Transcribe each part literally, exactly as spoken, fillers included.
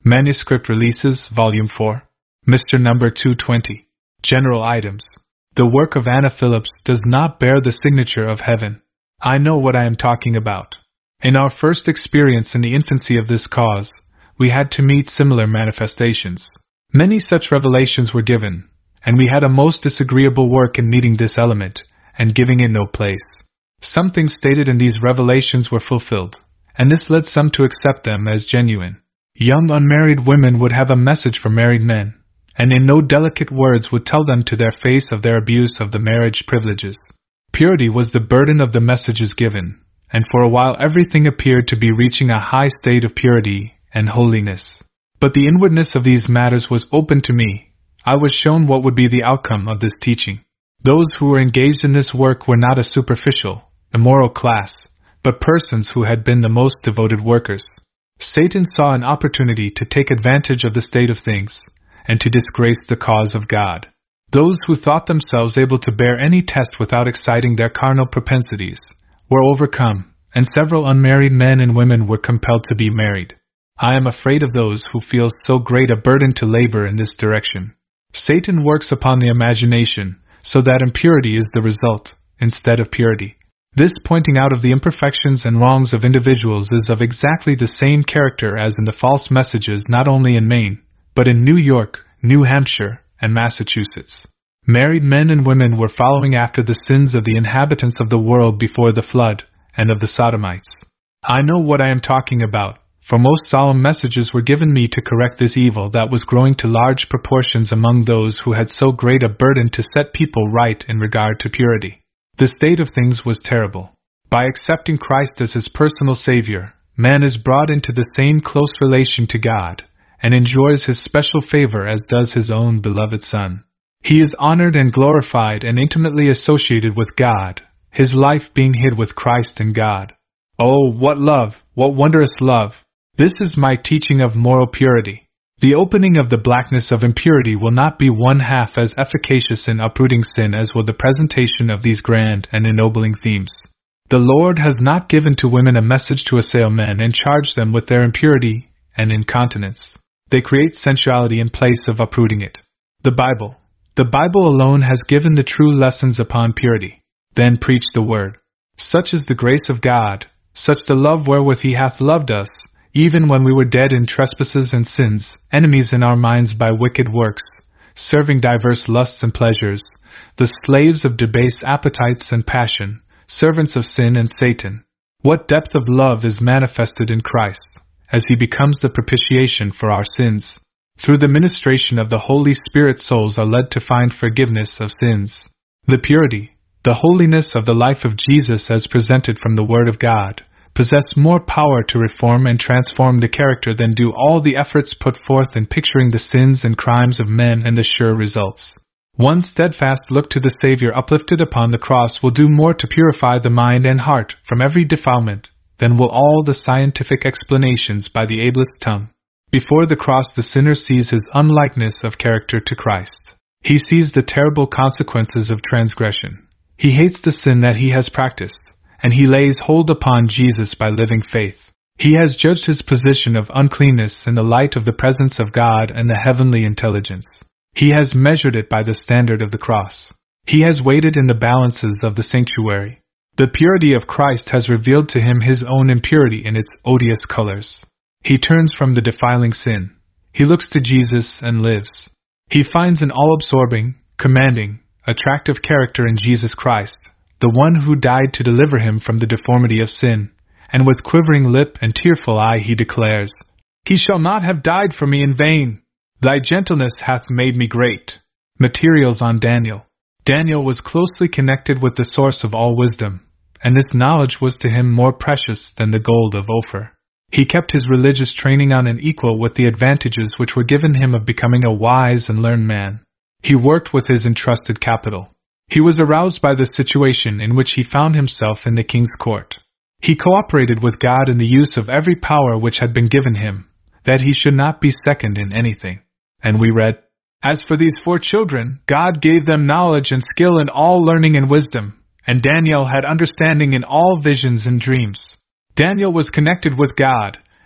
Manuscript Releases, Volume four. Mister Number two twenty. General Items. The work of Anna Phillips does not bear the signature of heaven. I know what I am talking about. In our first experience in the infancy of this cause, we had to meet similar manifestations. Many such revelations were given, and we had a most disagreeable work in meeting this element, and giving it no place. Some things stated in these revelations were fulfilled, and this led some to accept them as genuine. Young unmarried women would have a message for married men, and in no delicate words would tell them to their face of their abuse of the marriage privileges. Purity was the burden of the messages given, and for a while everything appeared to be reaching a high state of purity and holiness. But the inwardness of these matters was open to me. I was shown what would be the outcome of this teaching. Those who were engaged in this work were not a superficial, immoral class, but persons who had been the most devoted workers. Satan saw an opportunity to take advantage of the state of things, and to disgrace the cause of God. Those who thought themselves able to bear any test without exciting their carnal propensities were overcome, and several unmarried men and women were compelled to be married. I am afraid of those who feel so great a burden to labor in this direction. Satan works upon the imagination, so that impurity is the result, instead of purity. This pointing out of the imperfections and wrongs of individuals is of exactly the same character as in the false messages not only in Maine, but in New York, New Hampshire, and Massachusetts. Married men and women were following after the sins of the inhabitants of the world before the flood, and of the Sodomites. I know what I am talking about, for most solemn messages were given me to correct this evil that was growing to large proportions among those who had so great a burden to set people right in regard to purity. The state of things was terrible. By accepting Christ as his personal Savior, man is brought into the same close relation to God, and enjoys his special favor as does his own beloved Son. He is honored and glorified and intimately associated with God, his life being hid with Christ in God. Oh, what love, what wondrous love! This is my teaching of moral purity. The opening of the blackness of impurity will not be one half as efficacious in uprooting sin as will the presentation of these grand and ennobling themes. The Lord has not given to women a message to assail men and charge them with their impurity and incontinence. They create sensuality in place of uprooting it. The Bible, the Bible alone has given the true lessons upon purity. Then preach the word. Such is the grace of God, such the love wherewith he hath loved us, even when we were dead in trespasses and sins, enemies in our minds by wicked works, serving diverse lusts and pleasures, the slaves of debased appetites and passion, servants of sin and Satan. What depth of love is manifested in Christ, as he becomes the propitiation for our sins. Through the ministration of the Holy Spirit, souls are led to find forgiveness of sins. The purity, the holiness of the life of Jesus as presented from the Word of God, possess more power to reform and transform the character than do all the efforts put forth in picturing the sins and crimes of men and the sure results. One steadfast look to the Savior uplifted upon the cross will do more to purify the mind and heart from every defilement than will all the scientific explanations by the ablest tongue. Before the cross the sinner sees his unlikeness of character to Christ. He sees the terrible consequences of transgression. He hates the sin that he has practiced, and he lays hold upon Jesus by living faith. He has judged his position of uncleanness in the light of the presence of God and the heavenly intelligence. He has measured it by the standard of the cross. He has weighed it in the balances of the sanctuary. The purity of Christ has revealed to him his own impurity in its odious colors. He turns from the defiling sin. He looks to Jesus and lives. He finds an all-absorbing, commanding, attractive character in Jesus Christ, the one who died to deliver him from the deformity of sin, and with quivering lip and tearful eye he declares, "He shall not have died for me in vain. Thy gentleness hath made me great." Materials on Daniel. Daniel was closely connected with the source of all wisdom, and this knowledge was to him more precious than the gold of Ophir. He kept his religious training on an equal with the advantages which were given him of becoming a wise and learned man. He worked with his entrusted capital. He was aroused by the situation in which he found himself in the king's court. He cooperated with God in the use of every power which had been given him, that he should not be second in anything. And we read, "As for these four children, God gave them knowledge and skill in all learning and wisdom, and Daniel had understanding in all visions and dreams." Daniel was connected with God,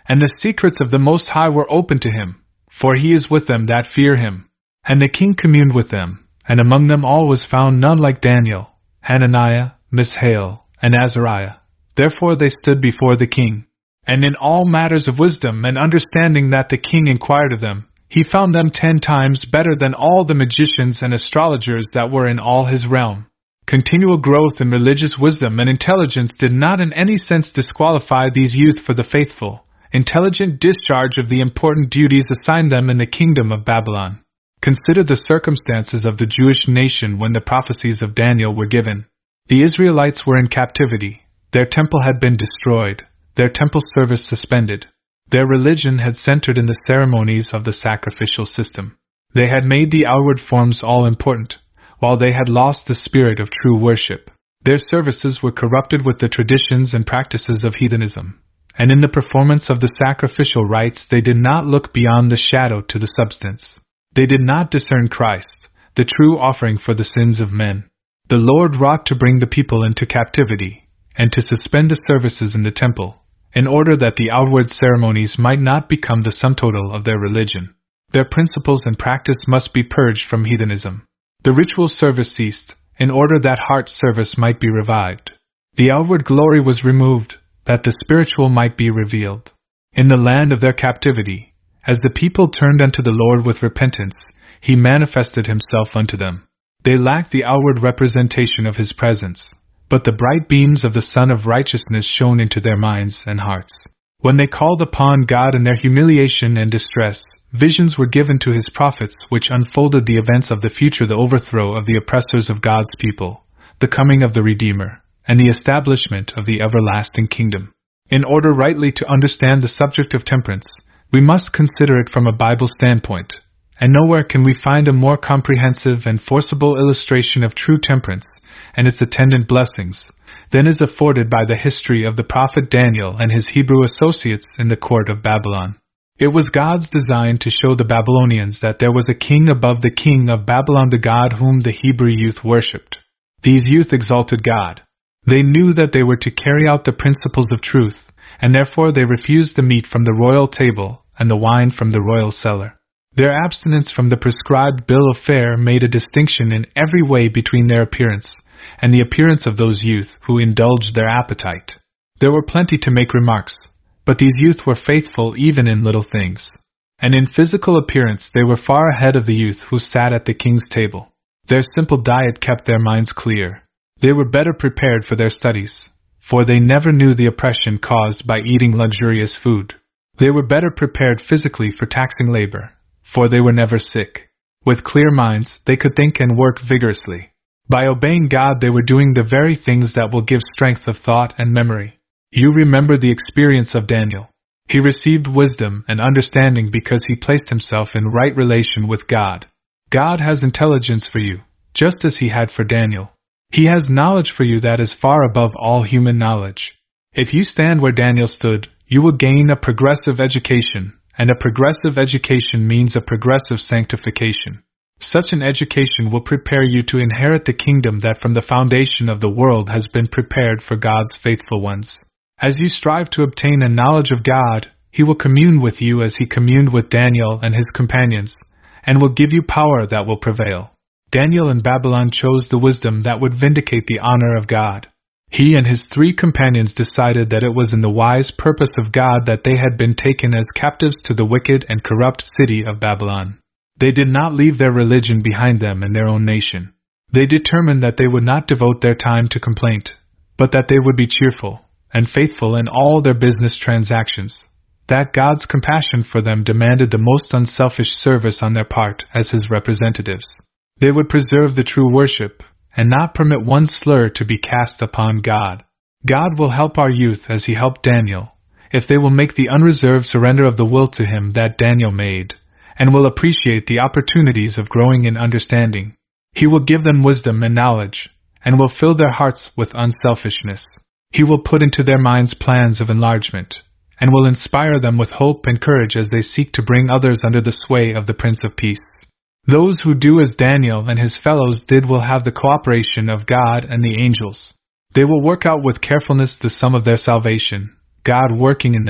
And the secrets of the Most High were open to him, for he is with them that fear him. And the king communed with them, and among them all was found none like Daniel, Hananiah, Mishael, and Azariah. Therefore they stood before the king. And in all matters of wisdom and understanding that the king inquired of them, he found them ten times better than all the magicians and astrologers that were in all his realm. Continual growth in religious wisdom and intelligence did not in any sense disqualify these youth for the faithful, intelligent discharge of the important duties assigned them in the kingdom of Babylon. Consider the circumstances of the Jewish nation when the prophecies of Daniel were given. The Israelites were in captivity, their temple had been destroyed, their temple service suspended. Their religion had centered in the ceremonies of the sacrificial system. They had made the outward forms all important, while they had lost the spirit of true worship. Their services were corrupted with the traditions and practices of heathenism, and in the performance of the sacrificial rites they did not look beyond the shadow to the substance. They did not discern Christ, the true offering for the sins of men. The Lord wrought to bring the people into captivity, and to suspend the services in the temple, in order that the outward ceremonies might not become the sum total of their religion. Their principles and practice must be purged from heathenism. The ritual service ceased, in order that heart service might be revived. The outward glory was removed, that the spiritual might be revealed. In the land of their captivity, as the people turned unto the Lord with repentance, he manifested himself unto them. They lacked the outward representation of his presence, but the bright beams of the Sun of Righteousness shone into their minds and hearts. When they called upon God in their humiliation and distress, visions were given to his prophets which unfolded the events of the future, the overthrow of the oppressors of God's people, the coming of the Redeemer, and the establishment of the everlasting kingdom. In order rightly to understand the subject of temperance, we must consider it from a Bible standpoint, and nowhere can we find a more comprehensive and forcible illustration of true temperance and its attendant blessings than is afforded by the history of the prophet Daniel and his Hebrew associates in the court of Babylon. It was God's design to show the Babylonians that there was a king above the king of Babylon, the God whom the Hebrew youth worshipped. These youth exalted God. They knew that they were to carry out the principles of truth, and therefore they refused the meat from the royal table and the wine from the royal cellar. Their abstinence from the prescribed bill of fare made a distinction in every way between their appearance and the appearance of those youth who indulged their appetite. There were plenty to make remarks, but these youth were faithful even in little things. And in physical appearance they were far ahead of the youth who sat at the king's table. Their simple diet kept their minds clear. They were better prepared for their studies, for they never knew the oppression caused by eating luxurious food. They were better prepared physically for taxing labor, for they were never sick. With clear minds, they could think and work vigorously. By obeying God, they were doing the very things that will give strength of thought and memory. You remember the experience of Daniel. He received wisdom and understanding because he placed himself in right relation with God. God has intelligence for you, just as he had for Daniel. He has knowledge for you that is far above all human knowledge. If you stand where Daniel stood, you will gain a progressive education, and a progressive education means a progressive sanctification. Such an education will prepare you to inherit the kingdom that from the foundation of the world has been prepared for God's faithful ones. As you strive to obtain a knowledge of God, he will commune with you as he communed with Daniel and his companions, and will give you power that will prevail. Daniel in Babylon chose the wisdom that would vindicate the honor of God. He and his three companions decided that it was in the wise purpose of God that they had been taken as captives to the wicked and corrupt city of Babylon. They did not leave their religion behind them in their own nation. They determined that they would not devote their time to complaint, but that they would be cheerful and faithful in all their business transactions, that God's compassion for them demanded the most unselfish service on their part as his representatives. They would preserve the true worship, and not permit one slur to be cast upon God. God will help our youth as he helped Daniel, if they will make the unreserved surrender of the will to him that Daniel made, and will appreciate the opportunities of growing in understanding. He will give them wisdom and knowledge, and will fill their hearts with unselfishness. He will put into their minds plans of enlargement, and will inspire them with hope and courage as they seek to bring others under the sway of the Prince of Peace. Those who do as Daniel and his fellows did will have the cooperation of God and the angels. They will work out with carefulness the sum of their salvation, God working in them,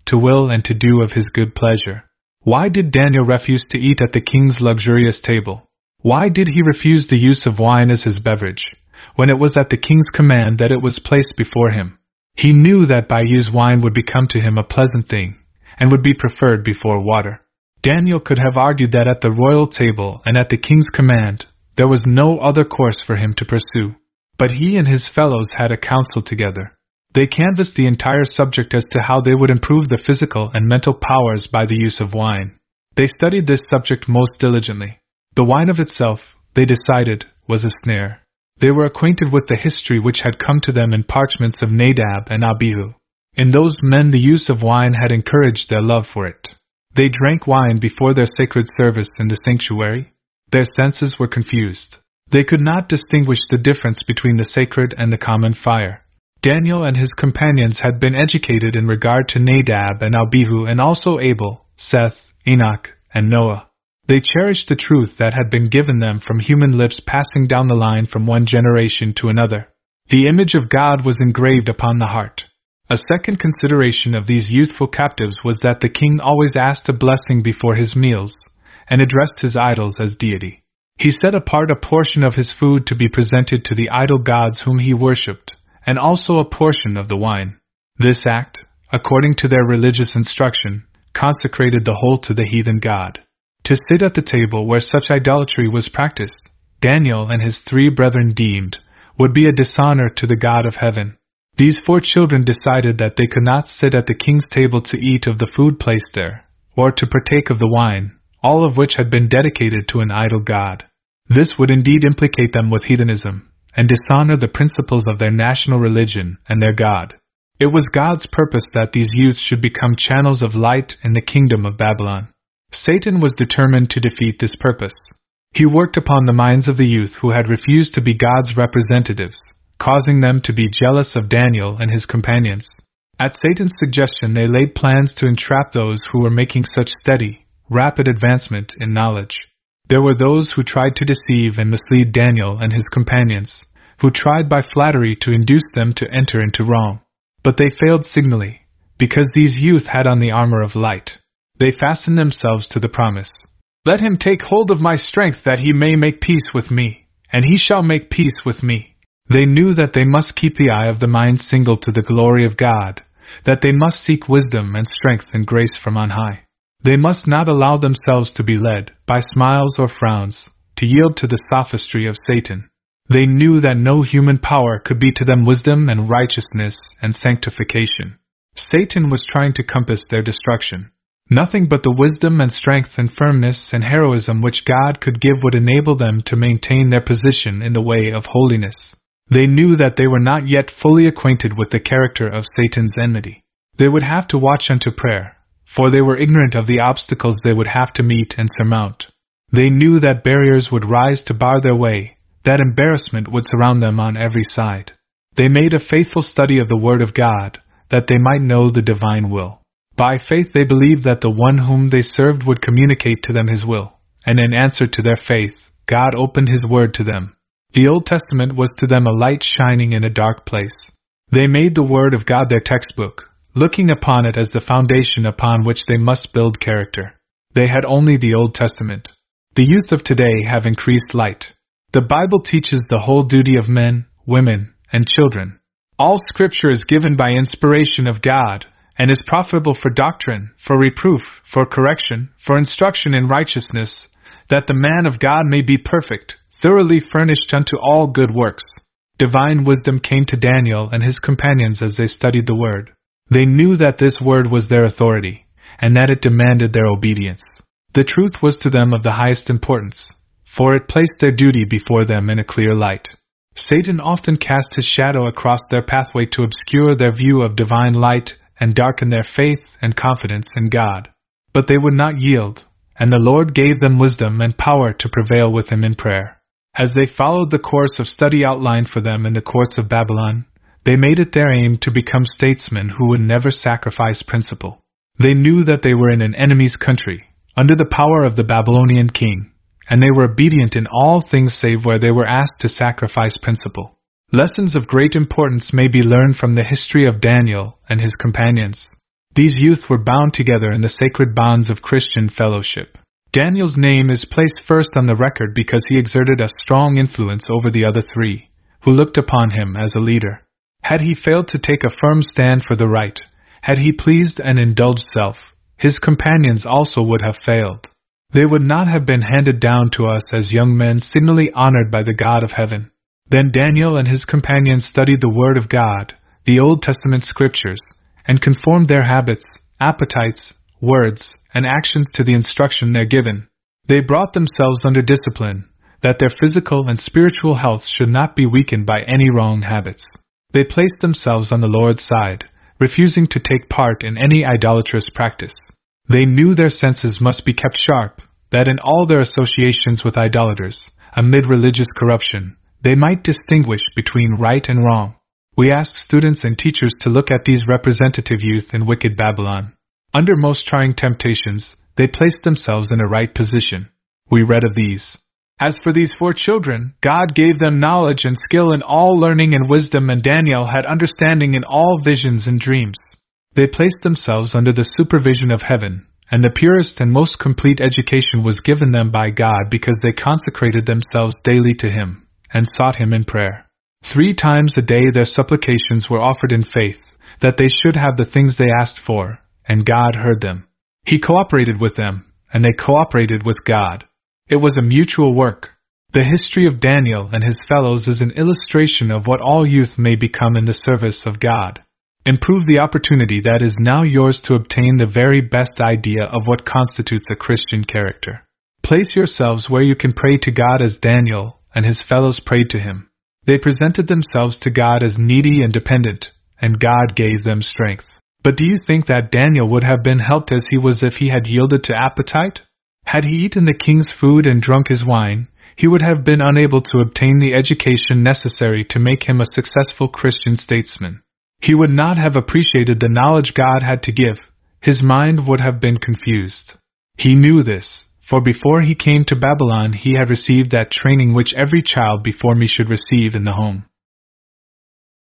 to will and to do of his good pleasure. Why did Daniel refuse to eat at the king's luxurious table? Why did he refuse the use of wine as his beverage, when it was at the king's command that it was placed before him? He knew that by use wine would become to him a pleasant thing, and would be preferred before water. Daniel could have argued that at the royal table and at the king's command, there was no other course for him to pursue. But he and his fellows had a council together. They canvassed the entire subject as to how they would improve the physical and mental powers by the use of wine. They studied this subject most diligently. The wine of itself, they decided, was a snare. They were acquainted with the history which had come to them in parchments of Nadab and Abihu. In those men the use of wine had encouraged their love for it. They drank wine before their sacred service in the sanctuary. Their senses were confused. They could not distinguish the difference between the sacred and the common fire. Daniel and his companions had been educated in regard to Nadab and Abihu and also Abel, Seth, Enoch, and Noah. They cherished the truth that had been given them from human lips passing down the line from one generation to another. The image of God was engraved upon the heart. A second consideration of these youthful captives was that the king always asked a blessing before his meals, and addressed his idols as deity. He set apart a portion of his food to be presented to the idol gods whom he worshipped, and also a portion of the wine. This act, according to their religious instruction, consecrated the whole to the heathen god. To sit at the table where such idolatry was practiced, Daniel and his three brethren deemed, would be a dishonor to the God of heaven. These four children decided that they could not sit at the king's table to eat of the food placed there, or to partake of the wine, all of which had been dedicated to an idol god. This would indeed implicate them with heathenism, and dishonor the principles of their national religion and their God. It was God's purpose that these youths should become channels of light in the kingdom of Babylon. Satan was determined to defeat this purpose. He worked upon the minds of the youth who had refused to be God's representatives, causing them to be jealous of Daniel and his companions. At Satan's suggestion, they laid plans to entrap those who were making such steady, rapid advancement in knowledge. There were those who tried to deceive and mislead Daniel and his companions, who tried by flattery to induce them to enter into wrong. But they failed signally, because these youth had on the armor of light. They fastened themselves to the promise. Let him take hold of my strength that he may make peace with me, and he shall make peace with me. They knew that they must keep the eye of the mind single to the glory of God, that they must seek wisdom and strength and grace from on high. They must not allow themselves to be led, by smiles or frowns, to yield to the sophistry of Satan. They knew that no human power could be to them wisdom and righteousness and sanctification. Satan was trying to compass their destruction. Nothing but the wisdom and strength and firmness and heroism which God could give would enable them to maintain their position in the way of holiness. They knew that they were not yet fully acquainted with the character of Satan's enmity. They would have to watch unto prayer, for they were ignorant of the obstacles they would have to meet and surmount. They knew that barriers would rise to bar their way, that embarrassment would surround them on every side. They made a faithful study of the Word of God, that they might know the divine will. By faith they believed that the one whom they served would communicate to them his will, and in answer to their faith, God opened his word to them. The Old Testament was to them a light shining in a dark place. They made the Word of God their textbook, looking upon it as the foundation upon which they must build character. They had only the Old Testament. The youth of today have increased light. The Bible teaches the whole duty of men, women, and children. All Scripture is given by inspiration of God, and is profitable for doctrine, for reproof, for correction, for instruction in righteousness, that the man of God may be perfect, thoroughly furnished unto all good works. Divine wisdom came to Daniel and his companions as they studied the Word. They knew that this Word was their authority, and that it demanded their obedience. The truth was to them of the highest importance, for it placed their duty before them in a clear light. Satan often cast his shadow across their pathway to obscure their view of divine light and darken their faith and confidence in God. But they would not yield, and the Lord gave them wisdom and power to prevail with him in prayer. As they followed the course of study outlined for them in the courts of Babylon, they made it their aim to become statesmen who would never sacrifice principle. They knew that they were in an enemy's country, under the power of the Babylonian king, and they were obedient in all things save where they were asked to sacrifice principle. Lessons of great importance may be learned from the history of Daniel and his companions. These youth were bound together in the sacred bonds of Christian fellowship. Daniel's name is placed first on the record because he exerted a strong influence over the other three, who looked upon him as a leader. Had he failed to take a firm stand for the right, had he pleased and indulged self, his companions also would have failed. They would not have been handed down to us as young men signally honored by the God of heaven. Then Daniel and his companions studied the Word of God, the Old Testament scriptures, and conformed their habits, appetites, words, and actions to the instruction there given. They brought themselves under discipline, that their physical and spiritual health should not be weakened by any wrong habits. They placed themselves on the Lord's side, refusing to take part in any idolatrous practice. They knew their senses must be kept sharp, that in all their associations with idolaters, amid religious corruption, they might distinguish between right and wrong. We ask students and teachers to look at these representative youth in wicked Babylon. Under most trying temptations, they placed themselves in a right position. We read of these. As for these four children, God gave them knowledge and skill in all learning and wisdom, and Daniel had understanding in all visions and dreams. They placed themselves under the supervision of heaven, and the purest and most complete education was given them by God because they consecrated themselves daily to Him, and sought Him in prayer. Three times a day their supplications were offered in faith, that they should have the things they asked for, and God heard them. He cooperated with them, and they cooperated with God. It was a mutual work. The history of Daniel and his fellows is an illustration of what all youth may become in the service of God. Improve the opportunity that is now yours to obtain the very best idea of what constitutes a Christian character. Place yourselves where you can pray to God as Daniel and his fellows prayed to him. They presented themselves to God as needy and dependent, and God gave them strength. But do you think that Daniel would have been helped as he was if he had yielded to appetite? Had he eaten the king's food and drunk his wine, he would have been unable to obtain the education necessary to make him a successful Christian statesman. He would not have appreciated the knowledge God had to give. His mind would have been confused. He knew this, for before he came to Babylon he had received that training which every child before me should receive in the home.